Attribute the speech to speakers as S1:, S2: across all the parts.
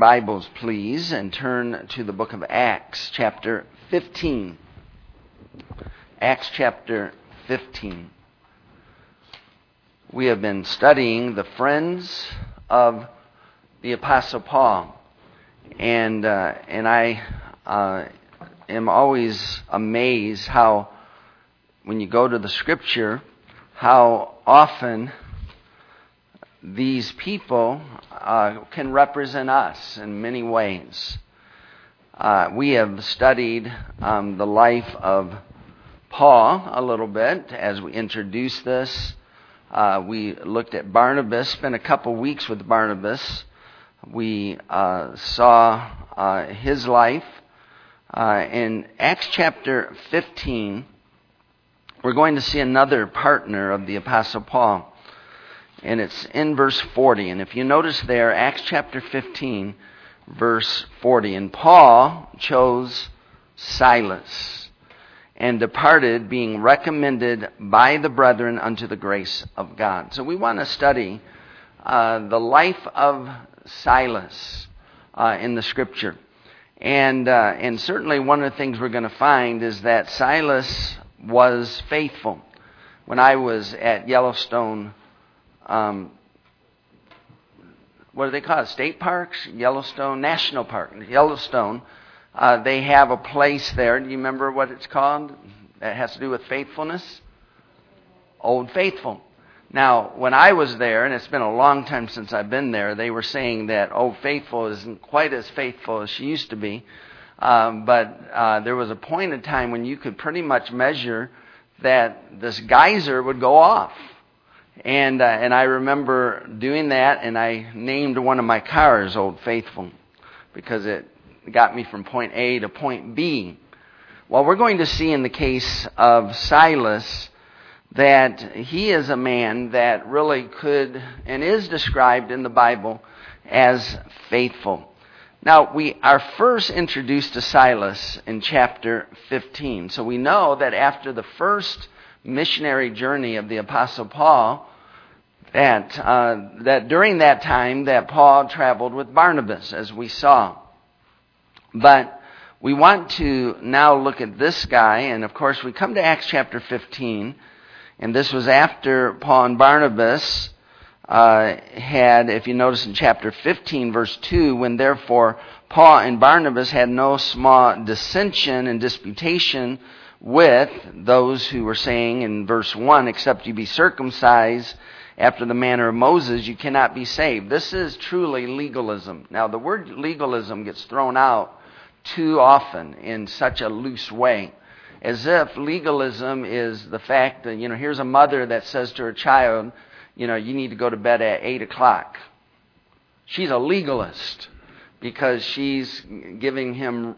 S1: Bibles, please, and turn to the book of Acts, chapter 15. Acts chapter 15. We have been studying the friends of the Apostle Paul, and I am always amazed how, when you go to the Scripture, how often these people can represent us in many ways. We have studied the life of Paul a little bit as we introduced this. We looked at Barnabas, spent a couple weeks with Barnabas. We saw his life. In Acts chapter 15, we're going to see another partner of the Apostle Paul. And it's in verse 40. And if you notice there, Acts chapter 15, verse 40. And Paul chose Silas and departed, being recommended by the brethren unto the grace of God. So we want to study the life of Silas in the Scripture. And certainly one of the things we're going to find is that Silas was faithful. When I was at Yellowstone, what do they call it? State parks? Yellowstone National Park. Yellowstone. They have a place there. Do you remember what it's called? That has to do with faithfulness? Old Faithful. Now, when I was there, and it's been a long time since I've been there, they were saying that Old Faithful isn't quite as faithful as she used to be. But there was a point in time when you could pretty much measure that this geyser would go off. And I remember doing that, and I named one of my cars Old Faithful because it got me from point A to point B. Well, we're going to see in the case of Silas that he is a man that really could and is described in the Bible as faithful. Now, we are first introduced to Silas in chapter 15. So we know that after the first missionary journey of the Apostle Paul, that during that time that Paul traveled with Barnabas, as we saw. But we want to now look at this guy, and of course we come to Acts chapter 15, and this was after Paul and Barnabas had, if you notice in chapter 15, verse 2, when therefore Paul and Barnabas had no small dissension and disputation with those who were saying in verse 1, except you be circumcised after the manner of Moses, you cannot be saved. This is truly legalism. Now, the word legalism gets thrown out too often in such a loose way, as if legalism is the fact that, here's a mother that says to her child, you need to go to bed at 8 o'clock. She's a legalist because she's giving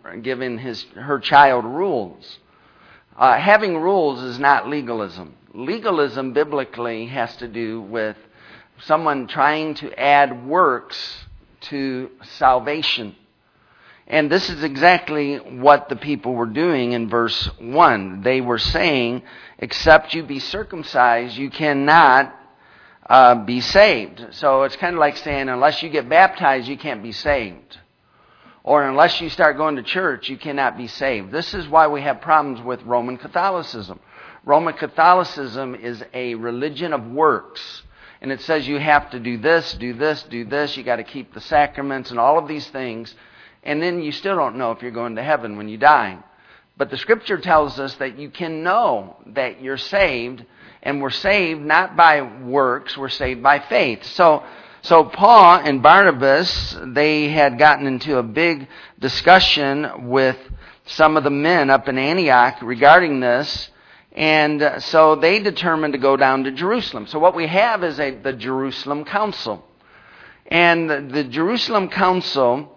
S1: her child rules. Having rules is not legalism. Legalism biblically has to do with someone trying to add works to salvation. And this is exactly what the people were doing in verse 1. They were saying, except you be circumcised, you cannot be saved. So it's kind of like saying, unless you get baptized, you can't be saved. Or unless you start going to church, you cannot be saved. This is why we have problems with Roman Catholicism. Roman Catholicism is a religion of works. And it says you have to do this, do this, do this. You got to keep the sacraments and all of these things. And then you still don't know if you're going to heaven when you die. But the Scripture tells us that you can know that you're saved. And we're saved not by works, we're saved by faith. So Paul and Barnabas, they had gotten into a big discussion with some of the men up in Antioch regarding this, and so they determined to go down to Jerusalem. So what we have is the Jerusalem Council. And the Jerusalem Council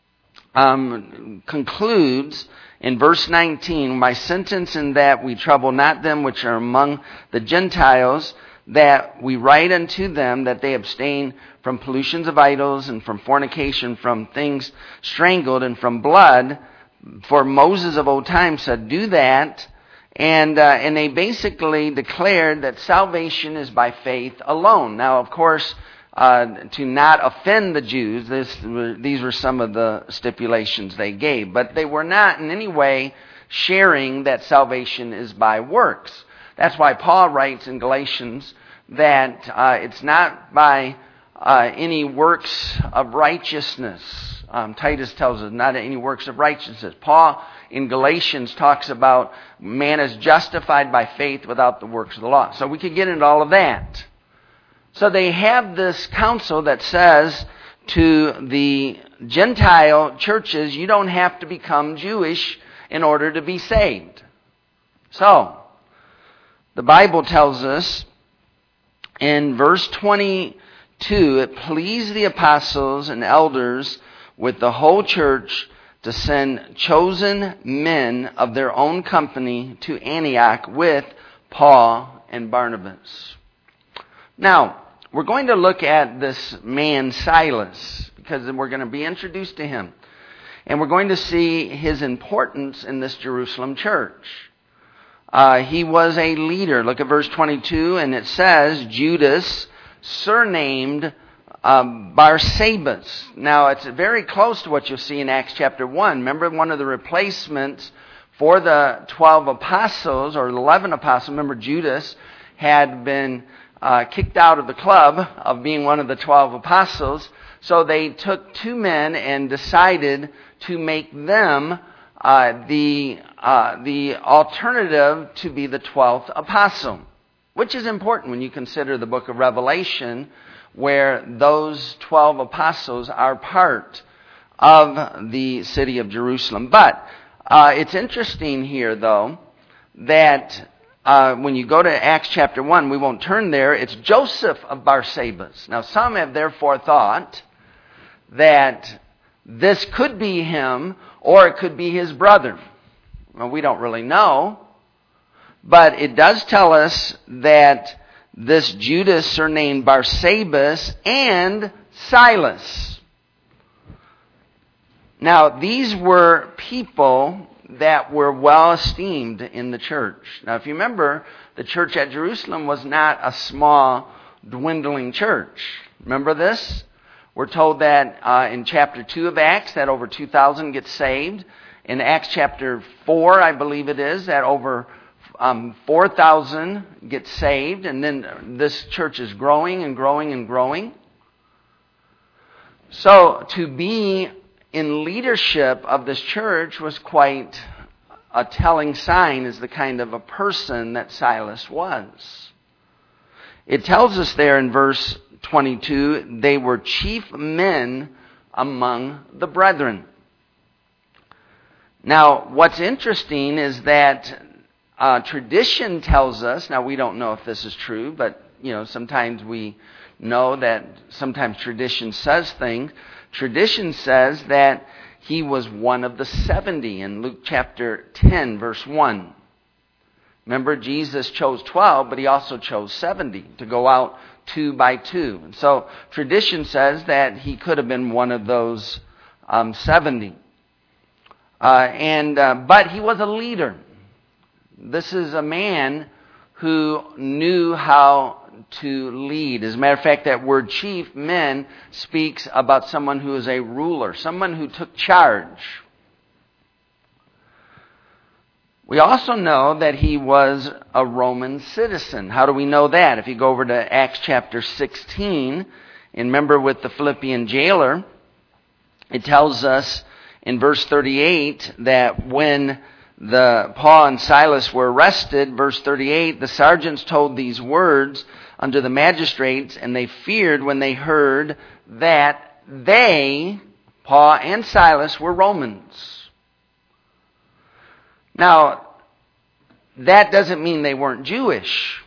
S1: concludes in verse 19, my sentence in that we trouble not them which are among the Gentiles, that we write unto them that they abstain from pollutions of idols and from fornication, from things strangled and from blood. For Moses of old time said, do that. And they basically declared that salvation is by faith alone. Now, of course, to not offend the Jews. These were some of the stipulations they gave. But they were not in any way sharing that salvation is by works. That's why Paul writes in Galatians that it's not by any works of righteousness. Titus tells us not any works of righteousness. Paul in Galatians talks about man is justified by faith without the works of the law. So we could get into all of that. So they have this counsel that says to the Gentile churches, you don't have to become Jewish in order to be saved. So, the Bible tells us in verse 22, it pleased the apostles and elders with the whole church to send chosen men of their own company to Antioch with Paul and Barnabas. Now, we're going to look at this man Silas, because we're going to be introduced to him. And we're going to see his importance in this Jerusalem church. He was a leader. Look at verse 22, and it says, Judas, surnamed Barsabas. Now, it's very close to what you'll see in Acts chapter 1. Remember, one of the replacements for the 12 apostles, or 11 apostles, remember Judas had been kicked out of the club of being one of the 12 apostles. So they took two men and decided to make them the alternative to be the 12th apostle, which is important when you consider the book of Revelation, where those 12 apostles are part of the city of Jerusalem. But it's interesting here, though, that when you go to Acts chapter 1, we won't turn there, it's Joseph of Barsabas. Now, some have therefore thought that this could be him, or it could be his brother. Well, we don't really know, but it does tell us that this Judas surnamed Barsabas and Silas. Now, these were people that were well esteemed in the church. Now, if you remember, the church at Jerusalem was not a small, dwindling church. Remember this? We're told that in chapter 2 of Acts that over 2,000 get saved. In Acts chapter 4, I believe it is, that over 4,000 get saved. And then this church is growing and growing and growing. So to be in leadership of this church was quite a telling sign as the kind of a person that Silas was. It tells us there in verse 22, they were chief men among the brethren. Now, what's interesting is that tradition tells us, now we don't know if this is true, but sometimes we know that sometimes tradition says things. Tradition says that he was one of the 70 in Luke chapter 10, verse 1. Remember, Jesus chose 12, but he also chose 70 to go out 2 by 2. And so tradition says that he could have been one of those 70. But he was a leader. This is a man who knew how to lead. As a matter of fact, that word chief men speaks about someone who is a ruler, someone who took charge. We also know that he was a Roman citizen. How do we know that? If you go over to Acts chapter 16, and remember with the Philippian jailer, it tells us in verse 38 that when Paul and Silas were arrested, verse 38, the sergeants told these words unto the magistrates, and they feared when they heard that they, Paul and Silas, were Romans. Now, that doesn't mean they weren't Jewish.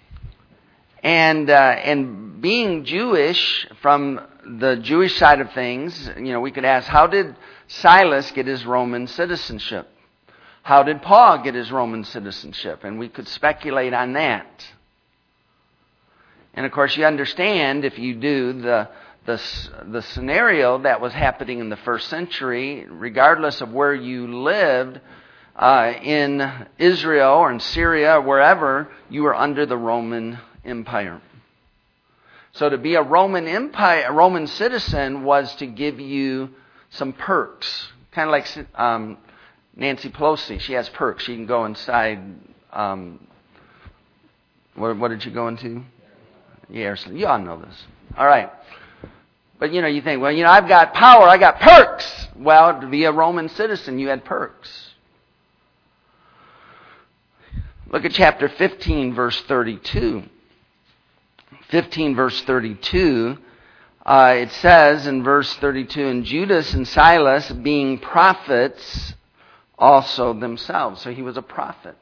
S1: And being Jewish, from the Jewish side of things, we could ask, how did Silas get his Roman citizenship? How did Paul get his Roman citizenship? And we could speculate on that. And of course, you understand, if you do, the scenario that was happening in the first century, regardless of where you lived, in Israel or in Syria or wherever, you were under the Roman Empire. So to be a Roman citizen was to give you some perks. Kind of like Nancy Pelosi. She has perks. She can go inside. What did she go into? Yeah, you all know this. All right. But, you think, well, I've got power. I got perks. Well, to be a Roman citizen, you had perks. Look at chapter 15, verse 32. 15, verse 32, it says in verse 32, and Judas and Silas being prophets also themselves. So he was a prophet.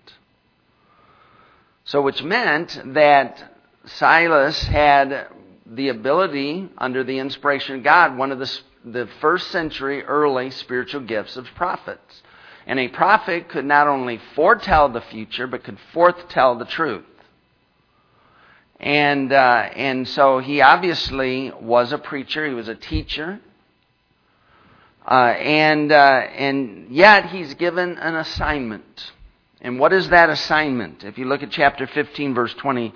S1: So which meant that Silas had the ability, under the inspiration of God, one of the first century early spiritual gifts of prophets. And a prophet could not only foretell the future, but could foretell the truth. And so he obviously was a preacher. He was a teacher. And yet he's given an assignment. And what is that assignment? If you look at chapter 15, verse 23,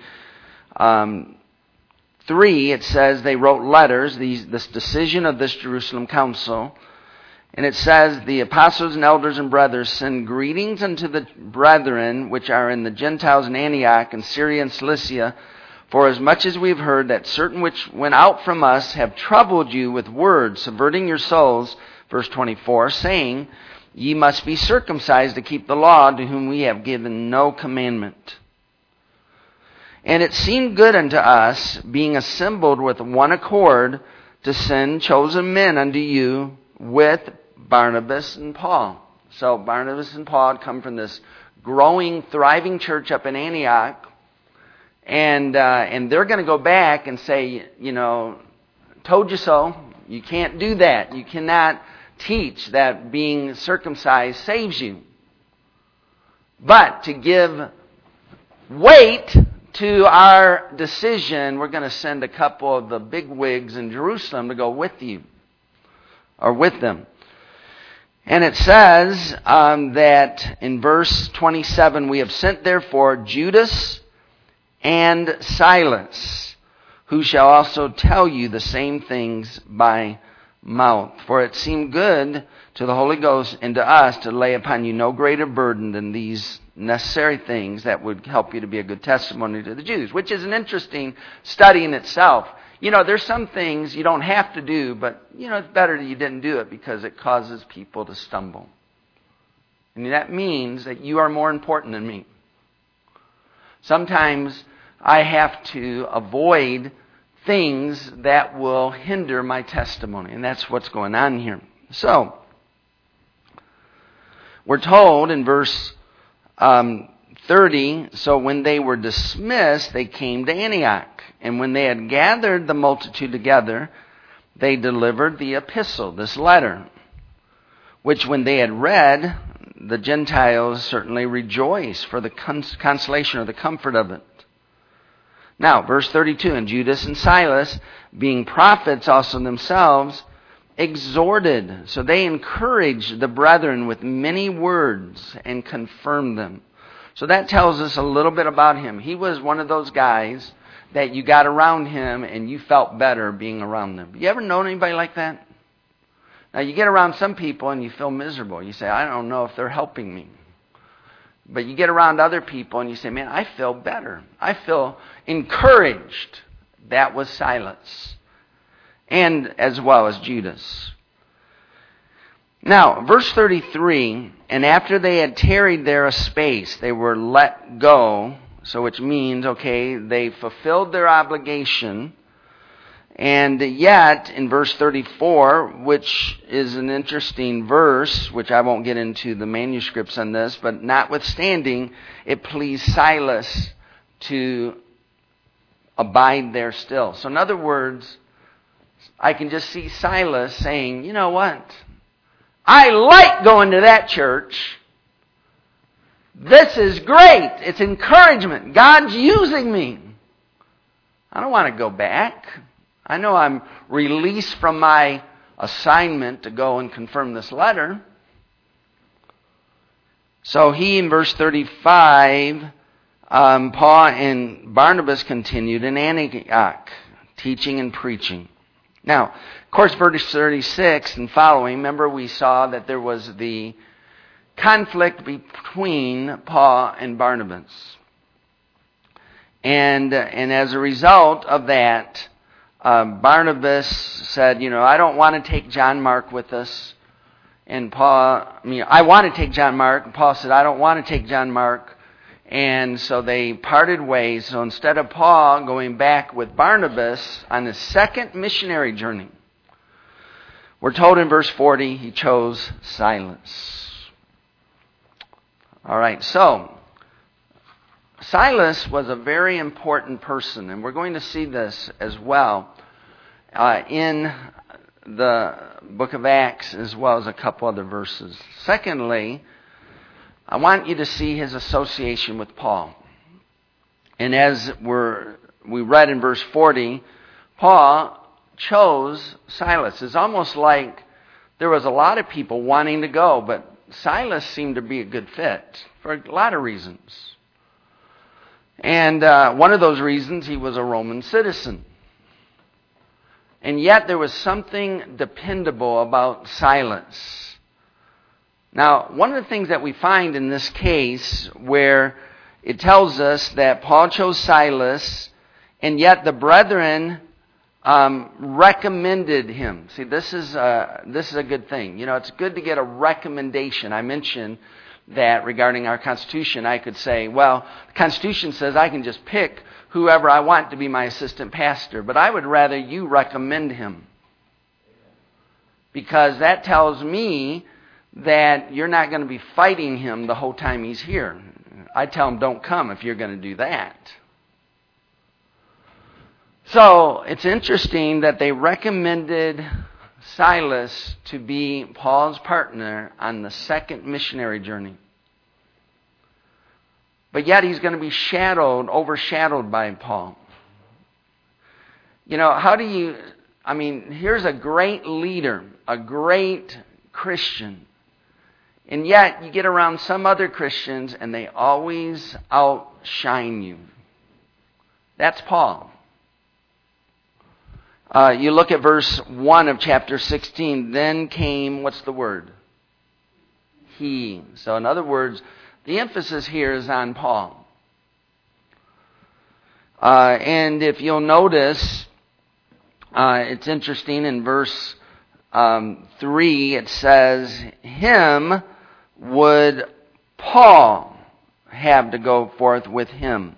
S1: it says they wrote letters, this decision of this Jerusalem council. And it says, the apostles and elders and brothers send greetings unto the brethren which are in the Gentiles in Antioch and Syria and Cilicia, for as much as we have heard that certain which went out from us have troubled you with words, subverting your souls, verse 24, saying, ye must be circumcised to keep the law, to whom we have given no commandment. And it seemed good unto us, being assembled with one accord, to send chosen men unto you with Barnabas and Paul. So Barnabas and Paul had come from this growing, thriving church up in Antioch. And they're going to go back and say, told you so. You can't do that. You cannot teach that being circumcised saves you. But to give weight to our decision, we're going to send a couple of the big wigs in Jerusalem to go with you, or with them. And it says that in verse 27, we have sent therefore Judas and Silas, who shall also tell you the same things by mouth. For it seemed good to the Holy Ghost and to us to lay upon you no greater burden than these necessary things that would help you to be a good testimony to the Jews, which is an interesting study in itself. There's some things you don't have to do, but, it's better that you didn't do it because it causes people to stumble. And that means that you are more important than me. Sometimes I have to avoid things that will hinder my testimony. And that's what's going on here. So, we're told in verse 30, so when they were dismissed, they came to Antioch. And when they had gathered the multitude together, they delivered the epistle, this letter, which when they had read, the Gentiles certainly rejoiced for the consolation or the comfort of it. Now, verse 32, and Judas and Silas, being prophets also themselves, exhorted. So they encouraged the brethren with many words and confirmed them. So that tells us a little bit about him. He was one of those guys that you got around him and you felt better being around them. You ever known anybody like that? Now, you get around some people and you feel miserable. You say, I don't know if they're helping me. But you get around other people and you say, man, I feel better. I feel encouraged. That was Silas. And as well as Judas. Now, verse 33, and after they had tarried there a space, they were let go. So which means, okay, they fulfilled their obligation. And yet, in verse 34, which is an interesting verse, which I won't get into the manuscripts on this, but notwithstanding, it pleased Silas to abide there still. So in other words, I can just see Silas saying, you know what? I like going to that church. This is great. It's encouragement. God's using me. I don't want to go back. I know I'm released from my assignment to go and confirm this letter. So he, in verse 35, Paul and Barnabas continued in Antioch, teaching and preaching. Now, of course, verse 36 and following, remember we saw that there was the conflict between Paul and Barnabas. And as a result of that, Barnabas said, I don't want to take John Mark with us. And I want to take John Mark. And Paul said, I don't want to take John Mark. And so they parted ways. So instead of Paul going back with Barnabas on his second missionary journey, we're told in verse 40, he chose Silas. All right, so Silas was a very important person, and we're going to see this as well in the book of Acts, as well as a couple other verses. Secondly, I want you to see his association with Paul. And as we read in verse 40, Paul chose Silas. It's almost like there was a lot of people wanting to go, but Silas seemed to be a good fit for a lot of reasons. And one of those reasons, he was a Roman citizen. And yet there was something dependable about Silas. Now, one of the things that we find in this case where it tells us that Paul chose Silas, and yet the brethren recommended him. See, this is a good thing. It's good to get a recommendation. I mentioned that regarding our Constitution. I could say, well, the Constitution says I can just pick whoever I want to be my assistant pastor, but I would rather you recommend him. Because that tells me that you're not going to be fighting him the whole time he's here. I tell him, don't come if you're going to do that. So it's interesting that they recommended Silas to be Paul's partner on the second missionary journey. But yet he's going to be overshadowed by Paul. Here's a great leader, a great Christian. And yet you get around some other Christians and they always outshine you. That's Paul. You look at verse 1 of chapter 16. Then came, what's the word? He. So in other words, the emphasis here is on Paul. And if you'll notice, it's interesting in verse 3, it says, him would Paul have to go forth with him.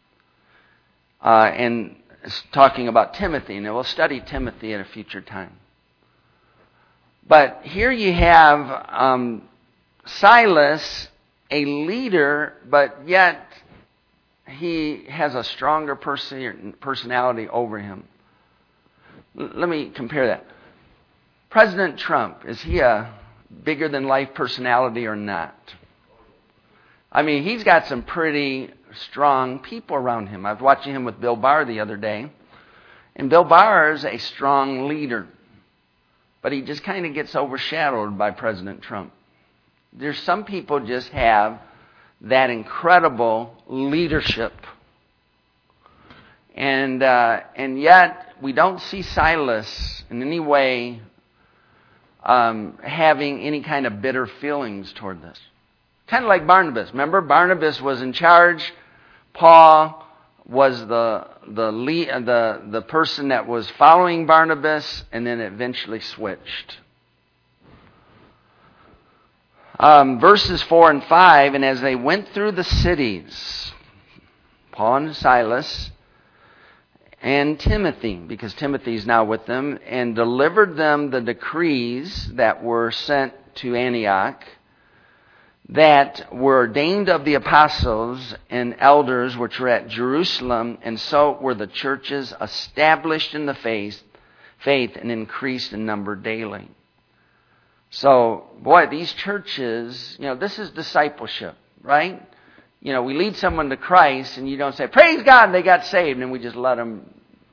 S1: And it's talking about Timothy, and we'll study Timothy at a future time. But here you have Silas, a leader, but yet he has a stronger personality over him. Let me compare that. President Trump, is he a bigger-than-life personality or not? He's got some pretty strong people around him. I was watching him with Bill Barr the other day, and Bill Barr is a strong leader, but he just kind of gets overshadowed by President Trump. There's some people just have that incredible leadership, and yet we don't see Silas in any way having any kind of bitter feelings toward this. Kind of like Barnabas. Remember, Barnabas was in charge. Paul was the person that was following Barnabas, and then eventually switched. Verses 4 and 5, and as they went through the cities, Paul and Silas and Timothy, because Timothy's now with them, and delivered them the decrees that were sent to Antioch, that were ordained of the apostles and elders which were at Jerusalem, and so were the churches established in the faith and increased in number daily. So, these churches, this is discipleship, right? We lead someone to Christ, and you don't say, praise God, they got saved, and we just let them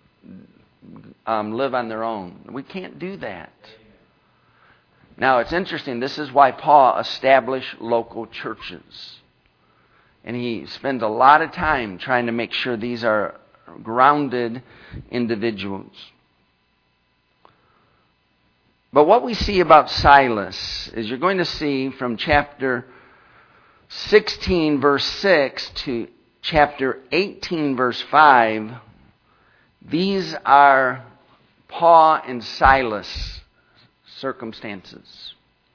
S1: live on their own. We can't do that. Now, it's interesting. This is why Paul established local churches. And he spends a lot of time trying to make sure these are grounded individuals. But what we see about Silas is you're going to see from chapter 16, verse 6 to chapter 18, verse 5, these are Paul and Silas circumstances.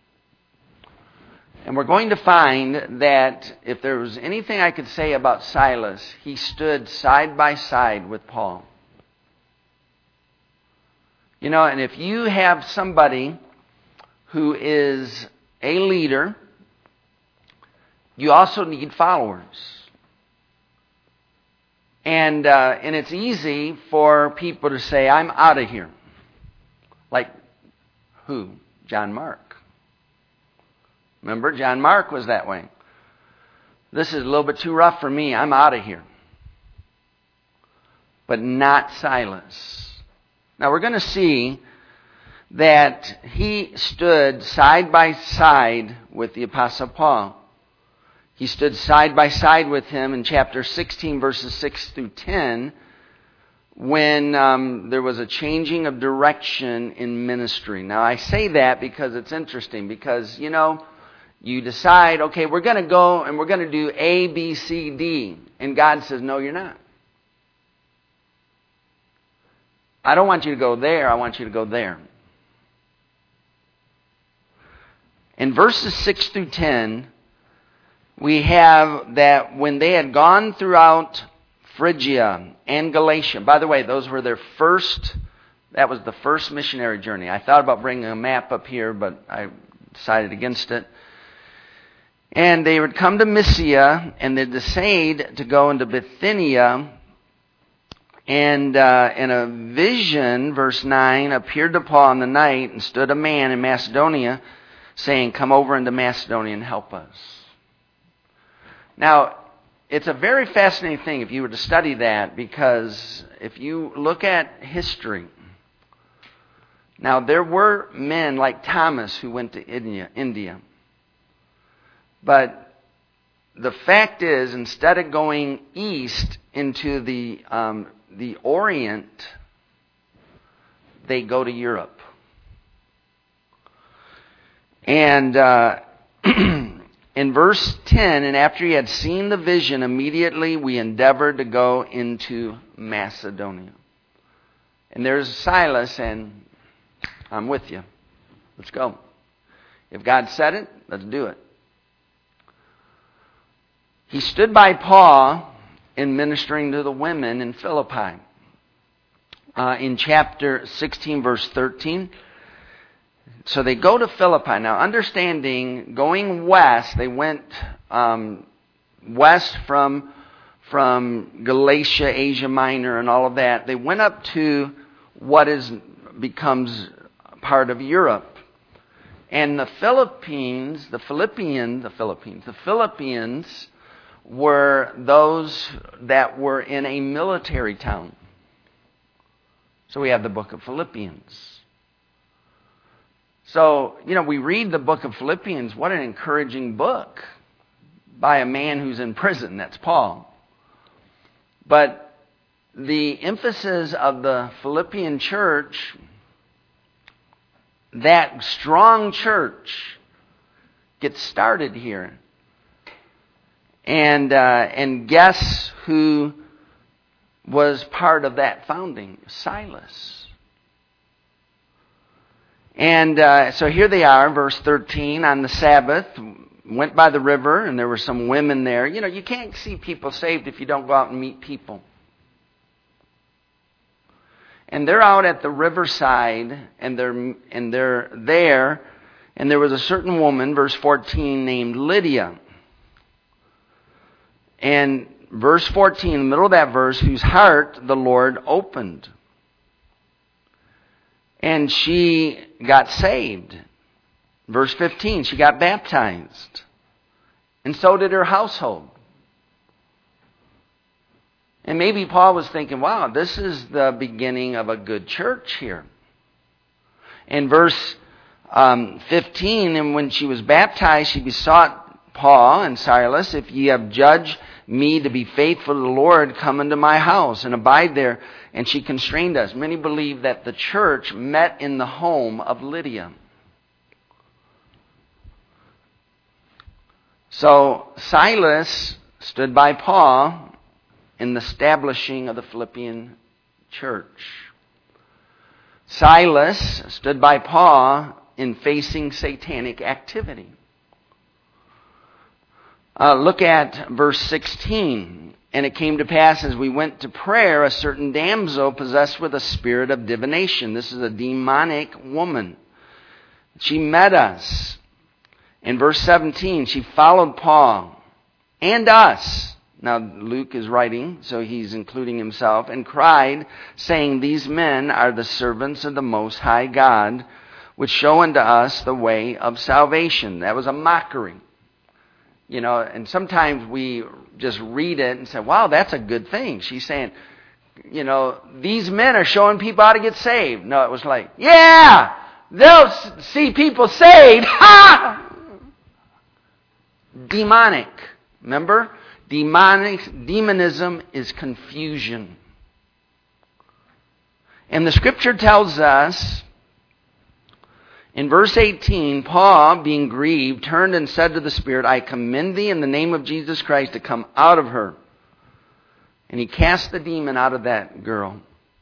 S1: And we're going to find that if there was anything I could say about Silas, he stood side by side with Paul. You know, and if you have somebody who is a leader, you also need followers. And it's easy for people to say, I'm out of here. Like who? John Mark. Remember, John Mark was that way. This is a little bit too rough for me. I'm out of here. But not Silas. Now we're going to see that he stood side by side with the Apostle Paul. He stood side by side with him in chapter 16, verses 6 through 10, when there was a changing of direction in ministry. Now I say that because it's interesting, because, you know, you decide, okay, we're going to go and we're going to do A, B, C, D. And God says, no, you're not. I don't want you to go there. I want you to go there. In verses 6 through 10, we have that when they had gone throughout Phrygia and Galatia. By the way, those were that was the first missionary journey. I thought about bringing a map up here, but I decided against it. And they would come to Mysia, and they'd decide to go into Bithynia. And in a vision, verse 9, appeared to Paul in the night, and stood a man in Macedonia, saying, come over into Macedonia and help us. Now, it's a very fascinating thing if you were to study that, because if you look at history, now there were men like Thomas who went to India. But the fact is, instead of going east into the Orient, they go to Europe. And in verse 10, and after he had seen the vision, immediately we endeavored to go into Macedonia. And there's Silas, and I'm with you. Let's go. If God said it, let's do it. He stood by Paul in ministering to the women in Philippi. In chapter 16, verse 13. So they go to Philippi. Now, understanding, going west, they went west from Galatia, Asia Minor, and all of that. They went up to what becomes part of Europe. And the Philippines were those that were in a military town. So we have the book of Philippians. So, you know, we read the book of Philippians. What an encouraging book by a man who's in prison. That's Paul. But the emphasis of the Philippian church, that strong church, gets started here. And guess who was part of that founding? Silas. And so here they are, verse 13, on the Sabbath, went by the river, and there were some women there. You know, you can't see people saved if you don't go out and meet people. And they're out at the riverside, and they're there, and there was a certain woman, verse 14, named Lydia. And verse 14, in the middle of that verse, whose heart the Lord opened. And she got saved. Verse 15, she got baptized. And so did her household. And maybe Paul was thinking, wow, this is the beginning of a good church here. In verse 15, and when she was baptized, she besought Paul and Silas, if ye have judged me to be faithful to the Lord, come into my house and abide there. And she constrained us. Many believe that the church met in the home of Lydia. So Silas stood by Paul in the establishing of the Philippian church. Silas stood by Paul in facing satanic activity. Look at verse 16. And it came to pass as we went to prayer, a certain damsel possessed with a spirit of divination. This is a demonic woman. She met us. In verse 17, she followed Paul and us. Now Luke is writing, so he's including himself, and cried, saying, These men are the servants of the Most High God, which show unto us the way of salvation. That was a mockery. You know, and sometimes we just read it and say, wow, that's a good thing. She's saying, you know, these men are showing people how to get saved. No, it was like, yeah, they'll see people saved. Ha! Demonic. Remember? Demonism is confusion. And the Scripture tells us, in verse 18, Paul, being grieved, turned and said to the Spirit, I commend thee in the name of Jesus Christ to come out of her. And he cast the demon out of that girl.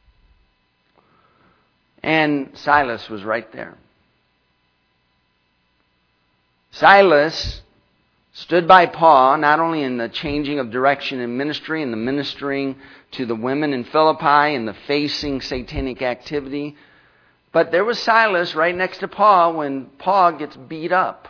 S1: And Silas was right there. Silas stood by Paul, not only in the changing of direction in ministry and the ministering to the women in Philippi and the facing satanic activity, but there was Silas right next to Paul when Paul gets beat up.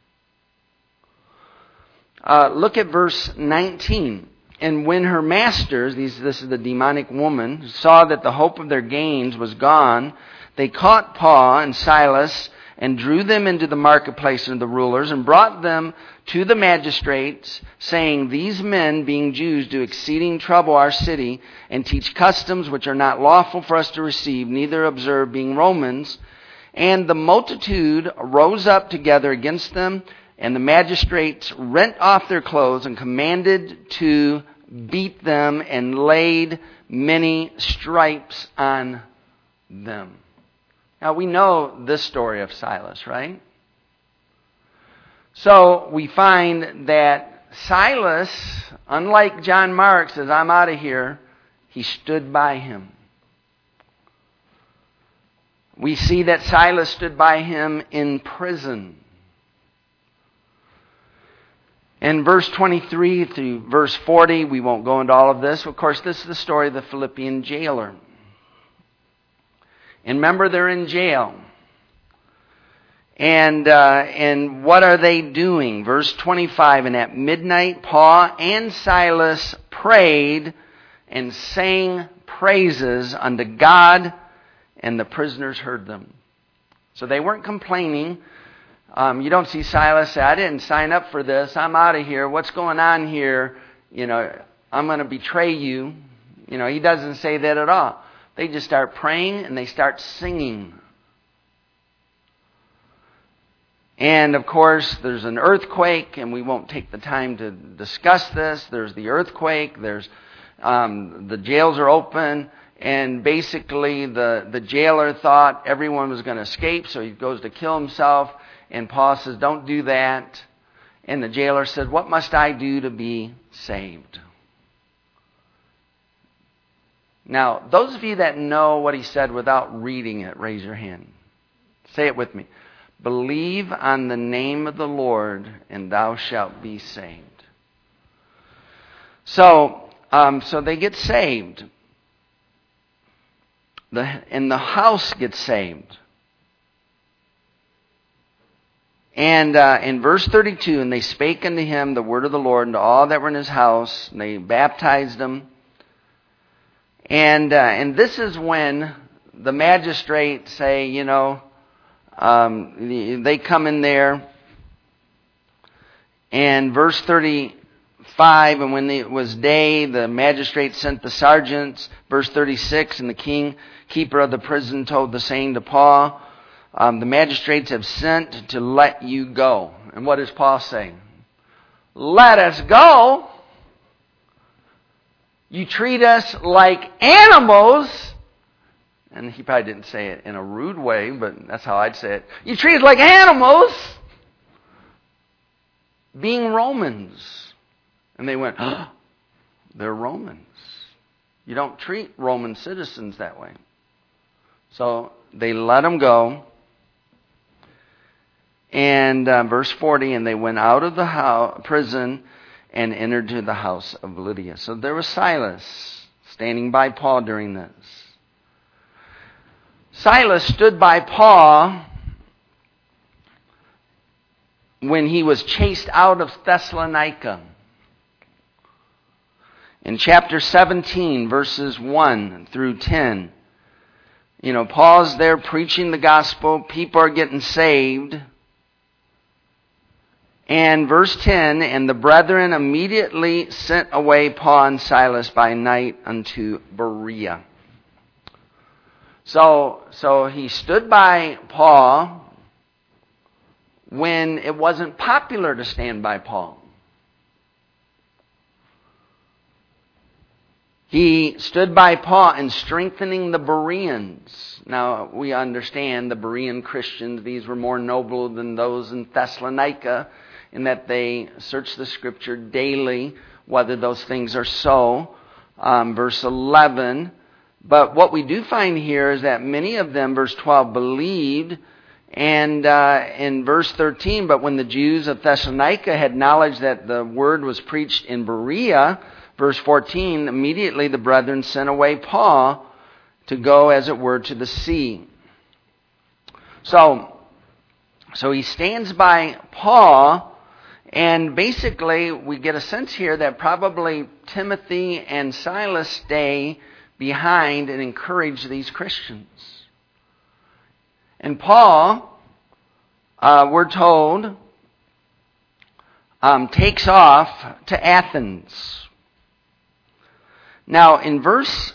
S1: Look at verse 19. And when her masters, this is the demonic woman, saw that the hope of their gains was gone, they caught Paul and Silas and drew them into the marketplace of the rulers and brought them to the magistrates, saying, These men, being Jews, do exceeding trouble our city, and teach customs which are not lawful for us to receive, neither observe, being Romans. And the multitude rose up together against them, and the magistrates rent off their clothes and commanded to beat them and laid many stripes on them. Now we know this story of Silas, right? So we find that Silas, unlike John Mark, says, I'm out of here. He stood by him. We see that Silas stood by him in prison. In verse 23 through verse 40, we won't go into all of this. Of course, this is the story of the Philippian jailer. And remember, they're in jail. And what are they doing? Verse 25, and at midnight Paul and Silas prayed and sang praises unto God, and the prisoners heard them. So they weren't complaining. You don't see Silas say, I didn't sign up for this. I'm out of here. What's going on here? You know, I'm going to betray you. You know, he doesn't say that at all. They just start praying and they start singing. And of course, there's an earthquake, and we won't take the time to discuss this. There's the earthquake. There's the jails are open, and basically the jailer thought everyone was going to escape, so he goes to kill himself. And Paul says, "Don't do that." And the jailer said, "What must I do to be saved?" Now, those of you that know what he said without reading it, raise your hand. Say it with me. Believe on the name of the Lord, and thou shalt be saved. So they get saved. And the house gets saved. And in verse 32, and they spake unto him the word of the Lord, and to all that were in his house, and they baptized them. And this is when the magistrates say, you know, they come in there. And verse 35, and when it was day, the magistrates sent the sergeants. Verse 36, and the keeper of the prison told the saying to Paul, the magistrates have sent to let you go. And what is Paul saying? Let us go? You treat us like animals. And he probably didn't say it in a rude way, but that's how I'd say it. You treat us like animals, being Romans. And they went, oh, they're Romans. You don't treat Roman citizens that way. So they let him go. And verse 40, and they went out of the prison and entered to the house of Lydia. So there was Silas standing by Paul during this. Silas stood by Paul when he was chased out of Thessalonica. In chapter 17, verses 1 through 10, Paul's there preaching the gospel. People are getting saved. And verse 10, and the brethren immediately sent away Paul and Silas by night unto Berea. So he stood by Paul when it wasn't popular to stand by Paul. He stood by Paul in strengthening the Bereans. Now, we understand the Berean Christians, these were more noble than those in Thessalonica, in that they search the Scripture daily, whether those things are so. Verse 11. But what we do find here is that many of them, verse 12, believed. And in verse 13, but when the Jews of Thessalonica had knowledge that the word was preached in Berea, verse 14, immediately the brethren sent away Paul to go, as it were, to the sea. So he stands by Paul. And basically, we get a sense here that probably Timothy and Silas stay behind and encourage these Christians. And Paul, we're told, takes off to Athens. Now, in verse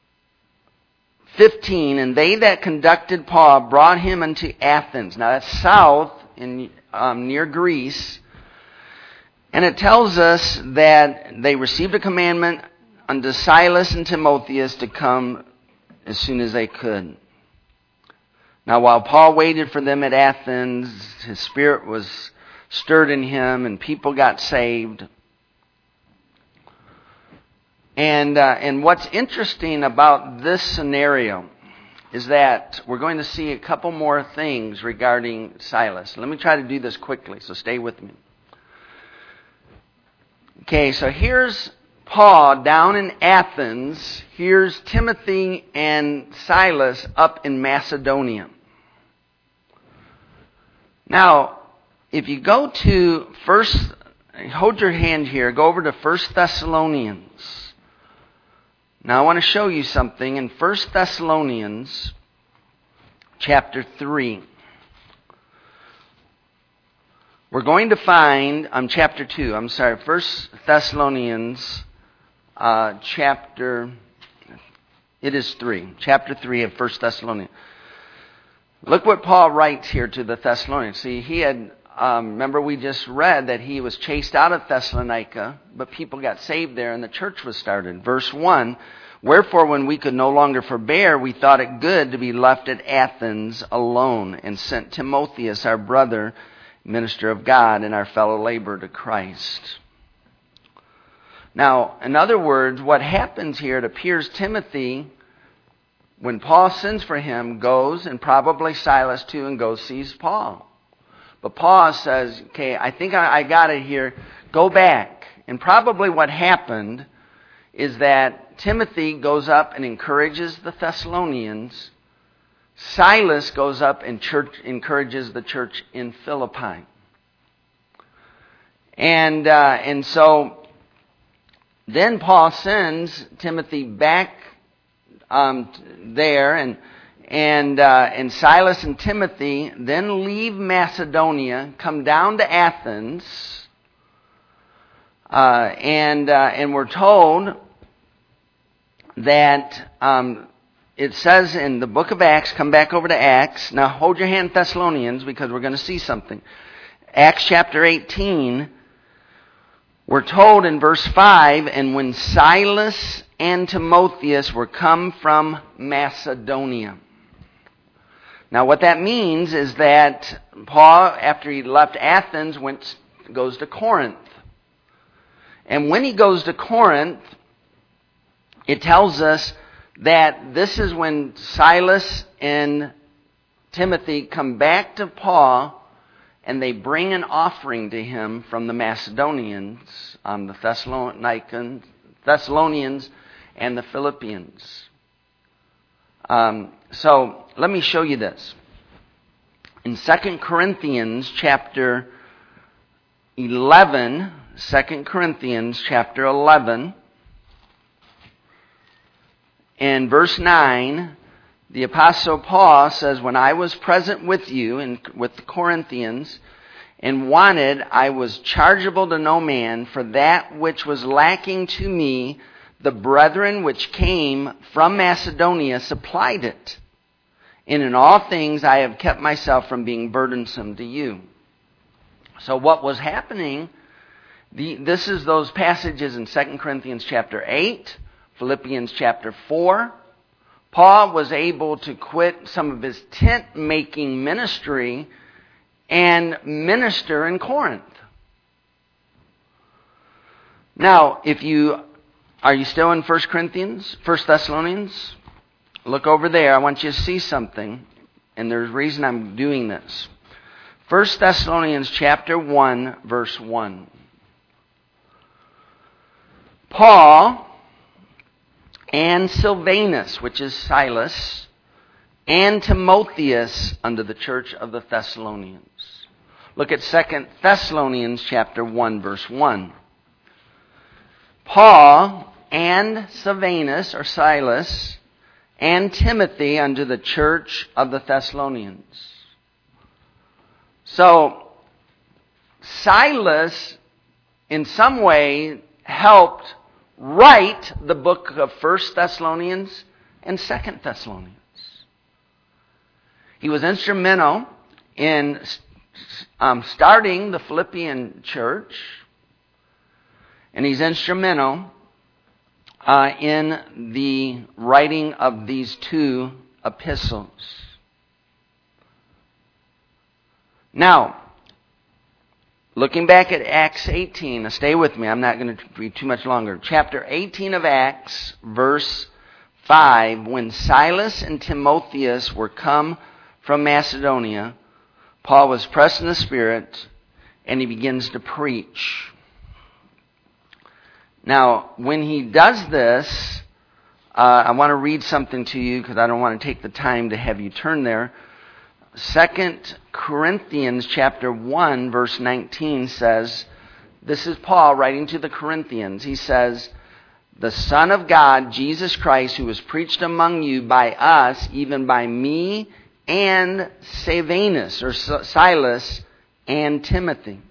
S1: 15, and they that conducted Paul brought him unto Athens. Now, that's south in near Greece. And it tells us that they received a commandment unto Silas and Timotheus to come as soon as they could. Now, while Paul waited for them at Athens, his spirit was stirred in him and people got saved. And what's interesting about this scenario is that we're going to see a couple more things regarding Silas. Let me try to do this quickly, so stay with me. Okay, so here's Paul down in Athens. Here's Timothy and Silas up in Macedonia. Now, if you go to hold your hand here, go over to 1 Thessalonians. Now, I want to show you something in 1 Thessalonians chapter 3. We're going to find, chapter 2, 1 Thessalonians chapter 3 of 1 Thessalonians. Look what Paul writes here to the Thessalonians. See, he had, remember we just read that he was chased out of Thessalonica, but people got saved there and the church was started. Verse 1, wherefore when we could no longer forbear, we thought it good to be left at Athens alone, and sent Timotheus, our brother, minister of God, and our fellow laborer to Christ. Now, in other words, what happens here, it appears Timothy, when Paul sends for him, goes, and probably Silas too, and goes sees Paul. But Paul says, okay, I think I got it here, go back. And probably what happened is that Timothy goes up and encourages the Thessalonians. Silas goes up and encourages the church in Philippi. And so then Paul sends Timothy back there, and Silas and Timothy then leave Macedonia, come down to Athens, and we're told that it says in the book of Acts, come back over to Acts. Now hold your hand, Thessalonians, because we're going to see something. Acts chapter 18, we're told in verse 5, and when Silas and Timotheus were come from Macedonia. Now what that means is that Paul, after he left Athens, goes to Corinth. And when he goes to Corinth, it tells us that this is when Silas and Timothy come back to Paul and they bring an offering to him from the Macedonians, the Thessalonians and the Philippians. So let me show you this. In 2 Corinthians chapter 11, 2 Corinthians chapter 11, in verse 9, the Apostle Paul says, when I was present with you and with the Corinthians and wanted, I was chargeable to no man, for that which was lacking to me, the brethren which came from Macedonia supplied it. And in all things I have kept myself from being burdensome to you. So what was happening, this is those passages in 2 Corinthians chapter 8, Philippians chapter 4. Paul was able to quit some of his tent-making ministry and minister in Corinth. Now, are you still in 1 Thessalonians? Look over there. I want you to see something, and there's a reason I'm doing this. 1 Thessalonians chapter 1, verse 1. Paul and Silvanus, which is Silas, and Timotheus unto the church of the Thessalonians. Look at 2 Thessalonians chapter 1, verse 1. Paul and Silvanus, or Silas, and Timothy unto the church of the Thessalonians. So, Silas, in some way, helped write the book of 1 Thessalonians and 2 Thessalonians. He was instrumental in starting the Philippian church, and he's instrumental in the writing of these two epistles. Now, looking back at Acts 18, now stay with me, I'm not going to read too much longer. Chapter 18 of Acts, verse 5, when Silas and Timotheus were come from Macedonia, Paul was pressed in the Spirit, and he begins to preach. Now, when he does this, I want to read something to you because I don't want to take the time to have you turn there. 2 Corinthians chapter 1, verse 19 says, this is Paul writing to the Corinthians. He says, the Son of God, Jesus Christ, who was preached among you by us, even by me and Silvanus, or Silas, and Timothy.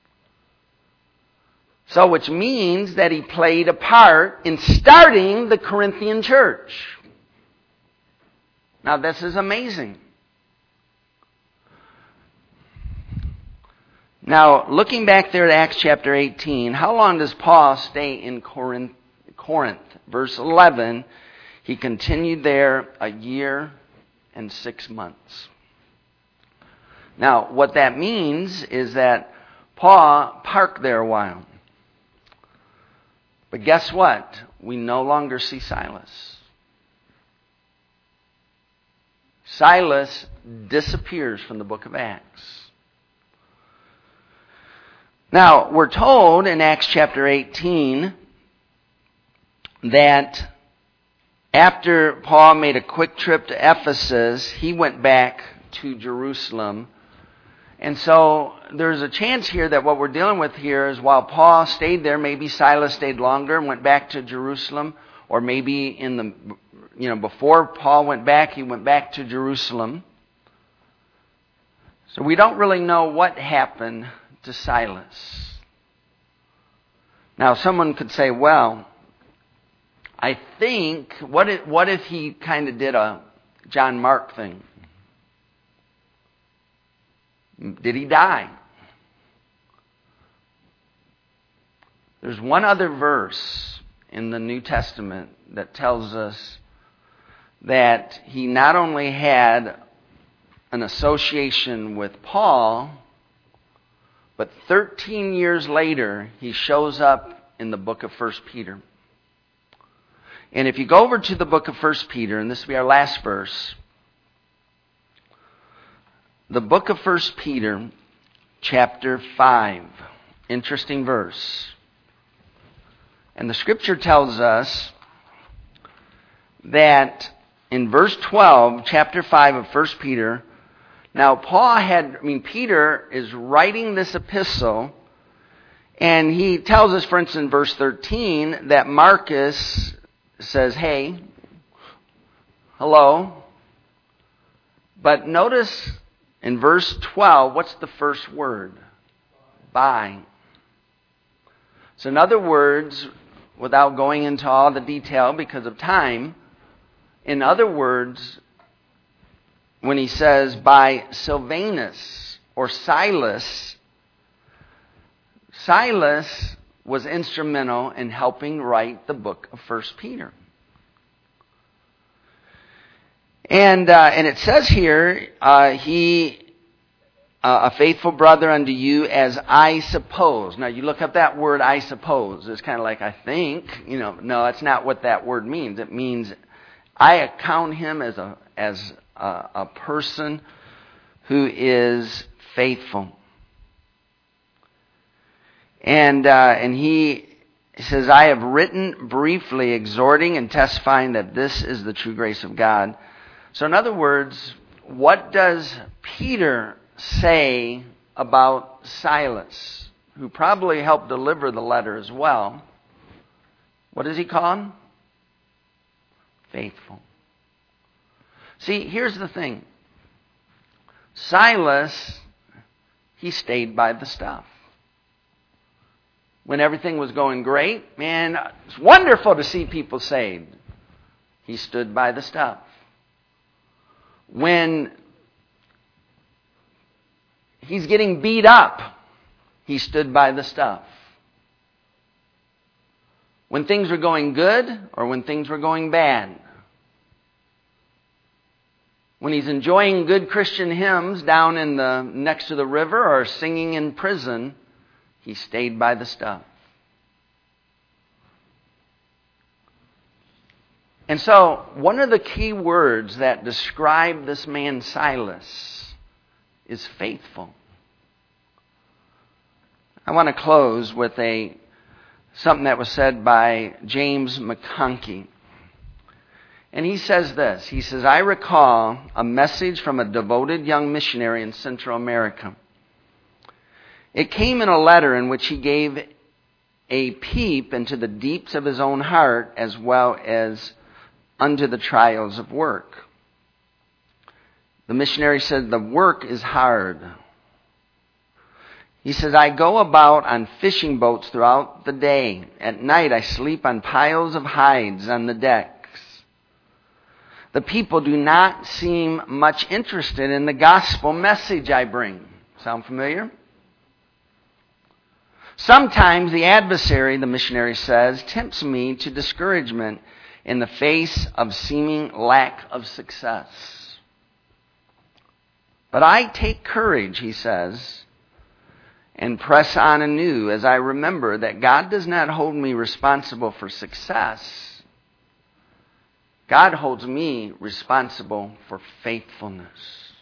S1: So, which means that he played a part in starting the Corinthian church. Now, this is amazing. Now, looking back there at Acts chapter 18, how long does Paul stay in Corinth? Verse 11, he continued there a year and 6 months. Now, what that means is that Paul parked there a while. But guess what? We no longer see Silas. Silas disappears from the book of Acts. Now, we're told in Acts chapter 18 that after Paul made a quick trip to Ephesus, he went back to Jerusalem. And so there's a chance here that what we're dealing with here is while Paul stayed there, maybe Silas stayed longer and went back to Jerusalem, or maybe before Paul went back, he went back to Jerusalem. So we don't really know what happened to Silas. Now, someone could say, well, I think, what if he kind of did a John Mark thing? Did he die? There's one other verse in the New Testament that tells us that he not only had an association with Paul, but 13 years later, he shows up in the book of 1 Peter. And if you go over to the book of 1 Peter, and this will be our last verse, the book of 1 Peter, chapter 5. Interesting verse. And the scripture tells us that in verse 12, chapter 5 of 1 Peter, now Peter is writing this epistle, and he tells us, for instance, in verse 13, that Marcus says, hey, hello. But notice in verse 12, what's the first word? By. So in other words, without going into all the detail because of time, in other words, when he says by Silvanus or Silas, Silas was instrumental in helping write the book of 1 Peter. And it says here, he, a faithful brother unto you, as I suppose. Now you look up that word, I suppose. It's kind of like, I think. No, that's not what that word means. It means I account him as a person who is faithful. And he says, I have written briefly, exhorting and testifying that this is the true grace of God. So in other words, what does Peter say about Silas, who probably helped deliver the letter as well? What does he call him? Faithful. See, here's the thing. Silas, he stayed by the stuff. When everything was going great, man, it's wonderful to see people saved. He stood by the stuff. When he's getting beat up, he stood by the stuff. When things were going good or when things were going bad. When he's enjoying good Christian hymns down in the next to the river or singing in prison, he stayed by the stuff. And so, one of the key words that describe this man Silas is faithful. I want to close with something that was said by James McConkie. And he says this. He says, I recall a message from a devoted young missionary in Central America. It came in a letter in which he gave a peep into the deeps of his own heart as well as unto the trials of work. The missionary said, the work is hard. He says, I go about on fishing boats throughout the day. At night I sleep on piles of hides on the decks. The people do not seem much interested in the gospel message I bring. Sound familiar? Sometimes the adversary, the missionary says, tempts me to discouragement in the face of seeming lack of success. But I take courage, he says, and press on anew as I remember that God does not hold me responsible for success. God holds me responsible for faithfulness.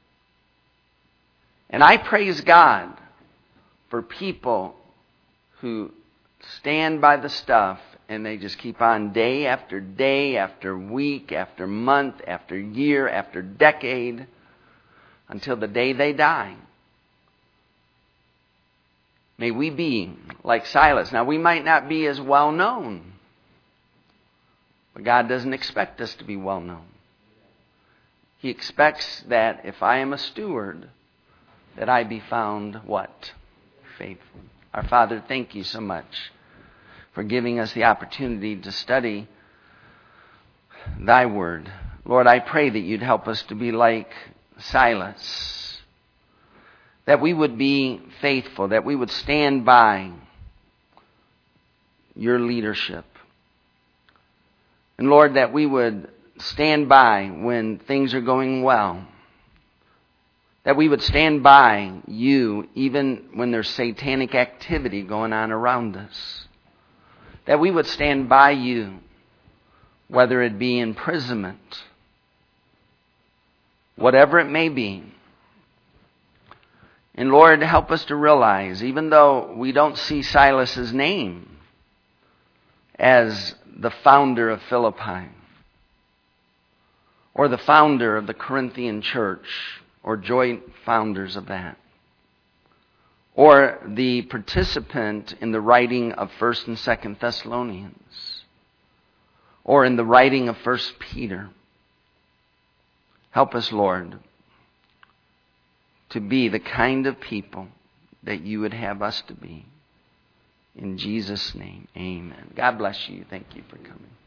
S1: And I praise God for people who stand by the stuff and they just keep on day after day, after week, after month, after year, after decade, until the day they die. May we be like Silas. Now, we might not be as well known, but God doesn't expect us to be well known. He expects that if I am a steward, that I be found what? Faithful. Our Father, thank you so much for giving us the opportunity to study thy word. Lord, I pray that you'd help us to be like Silas, that we would be faithful, that we would stand by your leadership, And Lord, that we would stand by when things are going well. That we would stand by you even when there's satanic activity going on around us. That we would stand by you, whether it be imprisonment, whatever it may be. And Lord, help us to realize, even though we don't see Silas's name as the founder of Philippi, or the founder of the Corinthian church, or joint founders of that, or the participant in the writing of 1st and 2nd Thessalonians, or in the writing of 1 Peter. Help us, Lord, to be the kind of people that you would have us to be. In Jesus' name, amen. God bless you. Thank you for coming.